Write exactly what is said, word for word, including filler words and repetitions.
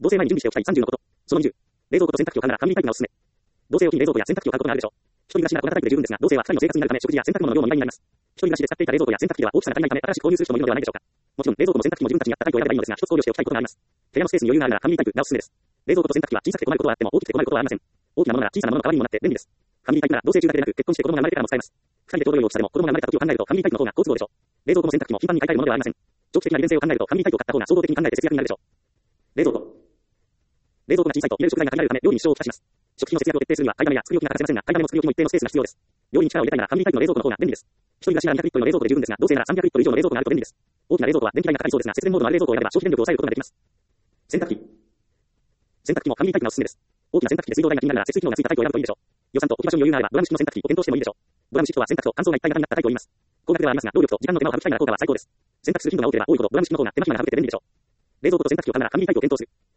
同棲前に準備しておきたいさんじゅうのこと。そのにじゅう。冷蔵庫と洗濯機を買うならファミリータイプがおすすめ。同棲を機に冷蔵庫や洗濯機を買うことがあるでしょう。一人暮らしならこんなタイプで十分ですが、同棲はふたりの生活になるため食事や洗濯物の量もにばいになります。一人暮らしで使っていた冷蔵庫や洗濯機では大きさが足りないため新しく購入する人もいるのではないでしょうか。もちろん冷蔵庫も洗濯機も自分たちに合ったタイプを選べばいいのですが、一つ考慮しておきたいことがあります。部屋のスペースに余裕があるならファミリータイプがおすすめです。冷蔵庫と洗濯機は小さくて困ることはあっても大きくて困ることはありません。大きなものなら小さなものの代わりにもなって便利です。ファミリータイプなら同棲中だけでなく結婚して子供が生まれてからも使えます。二人でちょうど良い大きさでも子供が生まれた時を考えるとファミリータイプの方が好都合でしょう。冷蔵庫も洗濯機も頻繁に買い替えるものではありません。長期的な利便性を考えるとファミリータイプを買った方が総合的に考えて節約になるでしょう。冷蔵庫。冷蔵庫が小さいと入れる食材が限られるため料理に支障をきたします。食費の節約を徹底するには買いだめや作り置きが欠かせませんが、買いだめも作り置きも一定のスペースが必要です。料理に力を入れたいならファミリータイプの冷蔵庫の方が便利です。一人暮らしならにひゃくリットルの冷蔵庫で十分ですが、同棲ならさんびゃくリットル以上の冷蔵庫があると便利です。大きな冷蔵庫は電気代がかかりそうですが、節電モードのある冷蔵庫を選べば消費電力を抑えることができます。洗濯機。洗濯機もファミリータイプがおすすめです。大きな洗濯機で水道代が気になるなら節水機能がついたタイプを選ぶといいでしょう。予算と置き場所に余裕があればドラム式の洗濯機を検討してもいいでしょう。ドラム式とは洗濯と乾燥が一体型になったタイプを言います。高額ではありますが、労力と時間の手間を省きたいなら効果は最高です。洗濯する頻度が多ければ多いほどドラム式の方が手間暇が省けて便利でしょう。冷蔵庫と洗濯機を買うならファミリータイプを検討する。